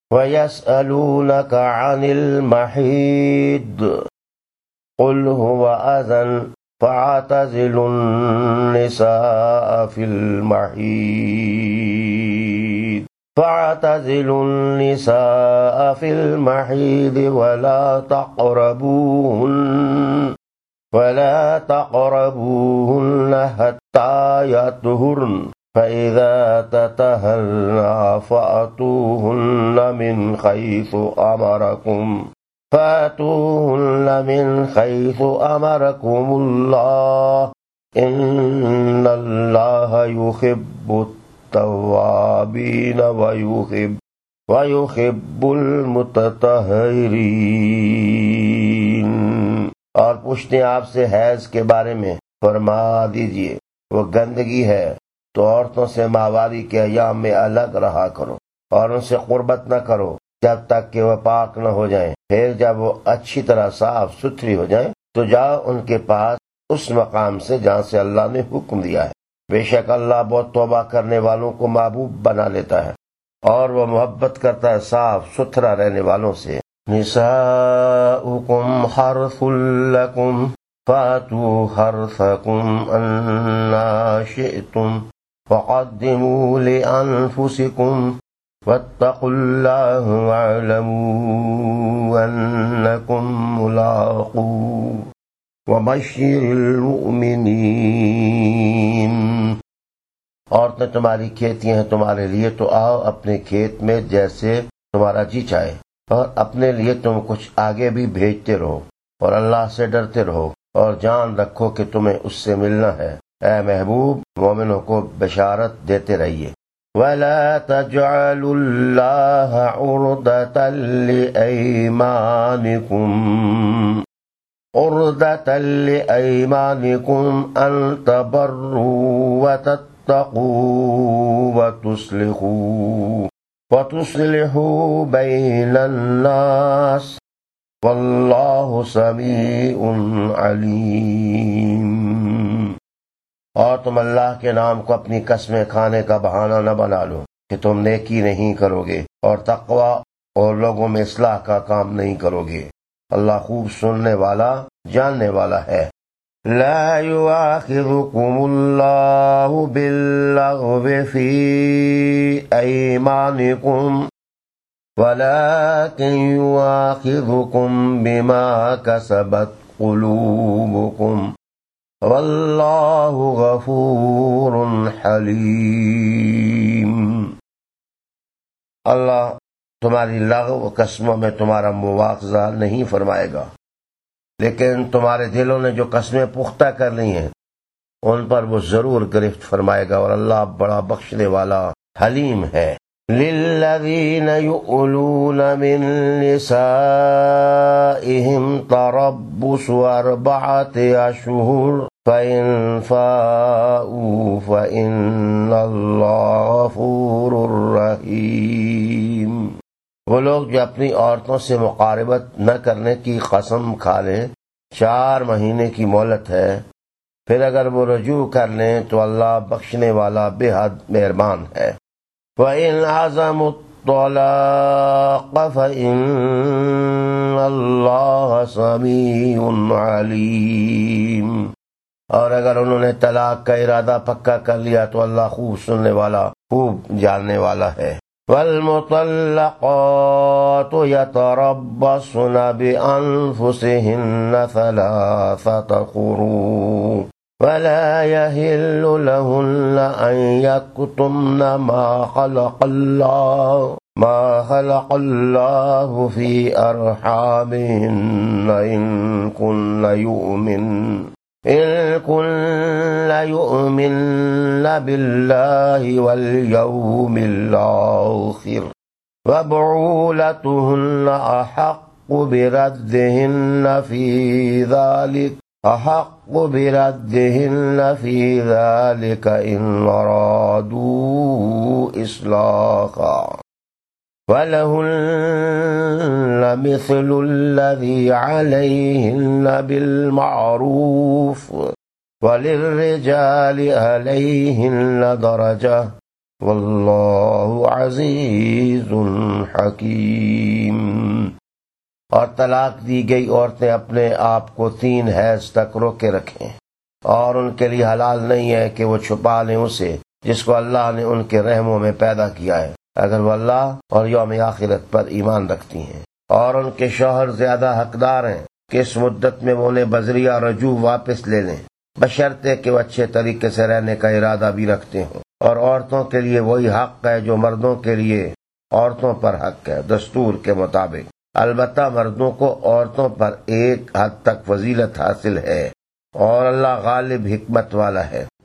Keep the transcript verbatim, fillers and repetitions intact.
وَيَسْأَلُونَكَ عَنِ الْمَحِيضِ قُلْ هُوَ أَذًى فَاعْتَزِلُوا النِّسَاءَ فِي الْمَحِيضِ فَاعْتَزِلُوا النِّسَاءَ فِي الْمَحِيضِ وَلَا تَقْرَبُوهُنَّ وَلَا تَقْرَبُوهُنَّ حَتَّى يَطْهُرْنَ فَإِذَا تَطَهَّرْنَ فَأْتُوهُنَّ مِنْ حَيْثُ أَمَرَكُمْ فَأْتُوهُنَّ مِنْ حَيْثُ أَمَرَكُمُ اللَّهُ إِنَّ اللَّهَ يُحِبُّ التَّوَّابِينَ وَيُحِبُّ وَيُحِبُّ الْمُتَطَہِّرِينَ۔ اور پوچھتے ہیں آپ سے حیض کے بارے میں، فرما دیجئے وہ گندگی ہے، تو عورتوں سے ماواری کے ایام میں الگ رہا کرو اور ان سے قربت نہ کرو جب تک کہ وہ پاک نہ ہو جائیں۔ پھر جب وہ اچھی طرح صاف ستھری ہو جائیں تو جاؤ ان کے پاس اس مقام سے جہاں سے اللہ نے حکم دیا ہے۔ بے شک اللہ بہت توبہ کرنے والوں کو محبوب بنا لیتا ہے اور وہ محبت کرتا ہے صاف ستھرا رہنے والوں سے۔ نساؤکم حرث لکم فاتوا حرثکم انا شئتم وقدموا لانفسکم واتقوا اللہ واعلموا انکم ملاقوہ وبشر المؤمنین۔ عورتیں تمہاری کھیتی ہیں تمہارے لیے، تو آؤ اپنے کھیت میں جیسے تمہارا جی چاہے، اور اپنے لیے تم کچھ آگے بھی بھیجتے رہو اور اللہ سے ڈرتے رہو اور جان رکھو کہ تمہیں اس سے ملنا ہے۔ اے محبوب مومنوں کو بشارت دیتے رہیے۔ وَلَا تَجْعَلُوا اللَّهَ عُرْضَةً لِأَيْمَانِكُمْ عُرْضَةً لِأَيْمَانِكُمْ أَن تَبَرُّوا وَتَتَّقُوا وَتُصْلِحُوا وَتُصْلِحُوا بَيْنَ النَّاسِ وَاللَّهُ سَمِيعٌ عَلِيمٌ۔ اور تم اللہ کے نام کو اپنی قسمیں کھانے کا بہانہ نہ بنا لو کہ تم نیکی نہیں کرو گے اور تقوی اور لوگوں میں اصلاح کا کام نہیں کرو گے۔ اللہ خوب سننے والا جاننے والا ہے۔ لا يؤاخذكم الله باللغو في أيمانكم ولكن يؤاخذكم بما كسبت قلوبكم والله غفور حليم۔ اللہ تمہاری لغو و قسموں میں تمہارا مواخذہ نہیں فرمائے گا، لیکن تمہارے دلوں نے جو قسمیں پختہ کر لی ہیں ان پر وہ ضرور گرفت فرمائے گا، اور اللہ بڑا بخشنے والا حلیم ہے۔ للذین یؤلون من نسائهم تربص اربعۃ اشہر فإن فاؤوا فإن اللہ غفور رحیم۔ وہ لوگ جو اپنی عورتوں سے مقاربت نہ کرنے کی قسم کھا لیں، چار مہینے کی مہلت ہے، پھر اگر وہ رجوع کر لیں تو اللہ بخشنے والا بے حد مہربان ہے۔ وَإِنْ عَزَمُوا الطَّلَاقَ فَإِنَّ اللَّهَ سَمِيعٌ عَلِيمٌ۔ اور اگر انہوں نے طلاق کا ارادہ پکا کر لیا تو اللہ خوب سننے والا خوب جاننے والا ہے۔ وَالْمُطَلَّقَاتُ يَتَرَبَّصْنَ بِأَنفُسِهِنَّ ثَلَاثَةَ قُرُوءٍ وَلَا يَحِلُّ لَهُنَّ أَن يَكْتُمْنَ مَا خَلَقَ اللَّهُ مَا خَلَقَ اللَّهُ فِي أَرْحَامِهِنَّ إِن كُنَّ يُؤْمِنَّ إِن كُنَّ يُؤْمِنَّ بِاللَّهِ وَالْيَوْمِ الْآخِرِ وَبُعُولَتُهُنَّ أَحَقُّ بِرَدِّهِنَّ فِي ذَلِكَ أَحَقُّ بِرَدِّهِنَّ فِي ذَلِكَ إِنْ أَرَادُوا إِصْلَاحًا وَلَهُنَّ مِثْلُ الَّذِي عَلَيْهِنَّ بِالْمَعْرُوفِ وَلِلرِّجَالِ عَلَيْهِنَّ دَرَجَةٌ واللہ عزیز حکیم۔ اور طلاق دی گئی عورتیں اپنے آپ کو تین حیض تک روکے رکھیں، اور ان کے لیے حلال نہیں ہے کہ وہ چھپا لیں اسے جس کو اللہ نے ان کے رحموں میں پیدا کیا ہے، اگر وہ اللہ اور یوم آخرت پر ایمان رکھتی ہیں۔ اور ان کے شوہر زیادہ حقدار ہیں کہ اس مدت میں وہ انہیں بذریعہ رجوع واپس لے لیں، بشرطے کہ وہ اچھے طریقے سے رہنے کا ارادہ بھی رکھتے ہوں۔ اور عورتوں کے لیے وہی حق ہے جو مردوں کے لیے عورتوں پر حق ہے دستور کے مطابق، البتہ مردوں کو عورتوں پر ایک حد تک فضیلت حاصل ہے، اور اللہ غالب حکمت والا ہے۔